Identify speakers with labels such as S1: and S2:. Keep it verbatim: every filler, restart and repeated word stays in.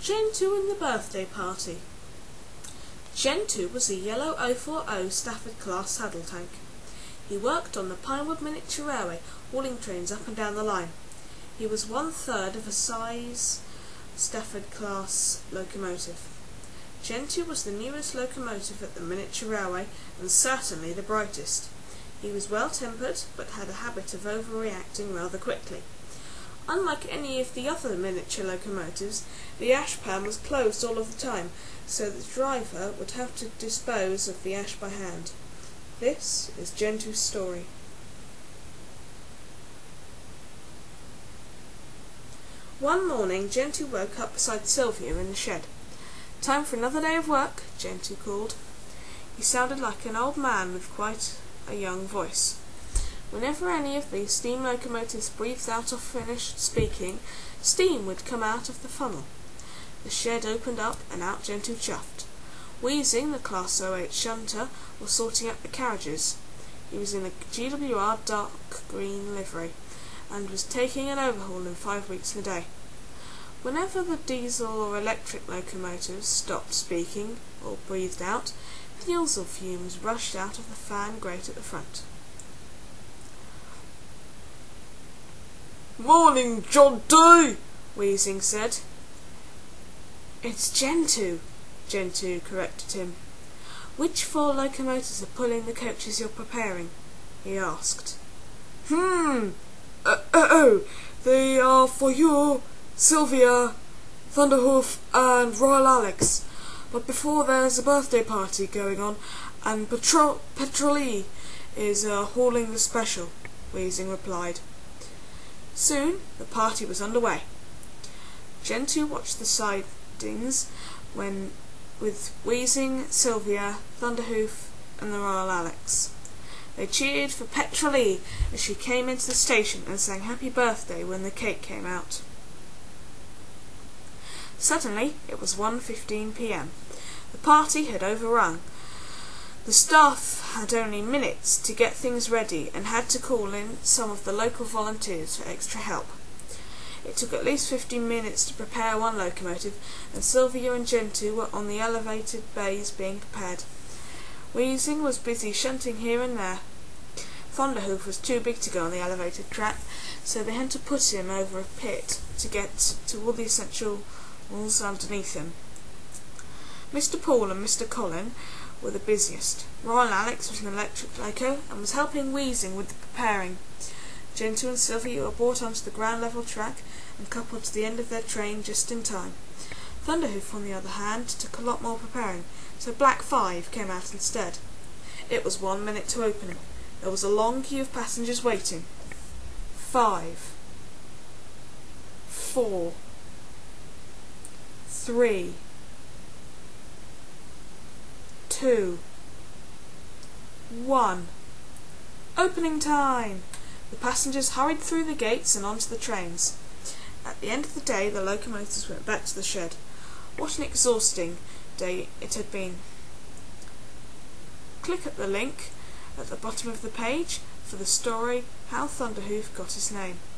S1: Gentoo and the Birthday Party. Gentoo was a yellow oh four oh Stafford class saddle tank. He worked on the Pinewood Miniature Railway, hauling trains up and down the line. He was one third of a size Stafford class locomotive. Gentoo was the newest locomotive at the miniature railway and certainly the brightest. He was well-tempered but had a habit of overreacting rather quickly. Unlike any of the other miniature locomotives, the ash pan was closed all of the time, so the driver would have to dispose of the ash by hand. This is Gentoo's story. One morning, Gentoo woke up beside Sylvia in the shed. "Time for another day of work," Gentoo called. He sounded like an old man with quite a young voice. Whenever any of these steam locomotives breathed out or finished speaking, steam would come out of the funnel. The shed opened up, and out Gentoo chuffed. Wheezing, the Class oh eight shunter, was sorting out the carriages. He was in a G W R dark green livery, and was taking an overhaul in five weeks and a day. Whenever the diesel or electric locomotives stopped speaking or breathed out, diesel fumes rushed out of the fan grate at the front. "Morning, Gentoo," Wheezing said. "It's Gentoo," Gentoo corrected him. "Which four locomotives are pulling the coaches you're preparing?" he asked. Hmm, uh, uh, oh, they are for you, Sylvia, Thunderhoof, and Royal Alex. But before there's a birthday party going on, and Petro Petroli is uh, hauling the special," Wheezing replied. Soon the party was underway. Gentoo watched the sidings when, with Wheezing, Sylvia, Thunderhoof, and the Royal Alex. They cheered for Petroli as she came into the station and sang Happy Birthday when the cake came out. Suddenly it was one fifteen p m The party had overrun. The staff had only minutes to get things ready and had to call in some of the local volunteers for extra help. It took at least fifteen minutes to prepare one locomotive, and Sylvia and Gentoo were on the elevated bays being prepared. Wheezing was busy shunting here and there. Thunderhoof was too big to go on the elevated track, so they had to put him over a pit to get to all the essentials underneath him. Mister Paul and Mister Colin were the busiest. Royal Alex was an electric loco and was helping Wheezing with the preparing. Gentoo and Sylvia were brought onto the ground level track and coupled to the end of their train just in time. Thunderhoof, on the other hand, took a lot more preparing, so Black Five came out instead. It was one minute to opening. There was a long queue of passengers waiting. Five. Four. Three. Two. One. Opening time! The passengers hurried through the gates and onto the trains. At the end of the day, the locomotives went back to the shed. What an exhausting day it had been. Click at the link at the bottom of the page for the story How Thunderhoof Got His Name.